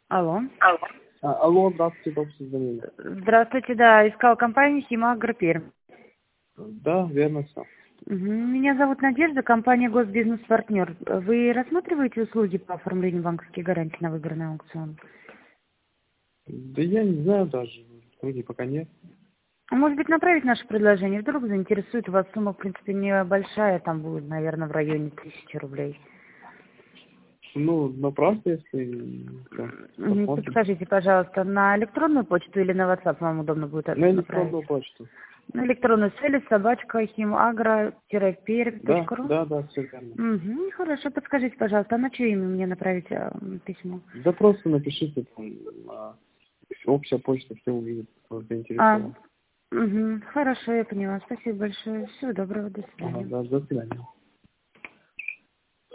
Алло. Алло, здравствуйте, только что звонили. Здравствуйте, да, искал компанию «Химагро Пермь». Да, верно все. Меня зовут Надежда, компания «Госбизнес-партнер». Вы рассматриваете услуги по оформлению банковских гарантий на выбранный аукцион? Да я не знаю даже, вроде пока нет. А может быть, направить наше предложение? Вдруг заинтересует, у вас сумма, в принципе, небольшая, там будет, наверное, в районе 1000 рублей. Ну, направьте, если посмотрим. Подскажите, пожалуйста, на электронную почту или на WhatsApp вам удобно будет это На направить? электронную почту. На электронную цель собачка-химагро-пермь.ру. Да, все верно. Хорошо, подскажите, пожалуйста, а на чье имя мне направить письмо? Да просто напишите там, общая почта, все увидят, кто заинтересован. Хорошо, я поняла. Спасибо большое. Всего доброго, до Ага, свидания. да, до свидания.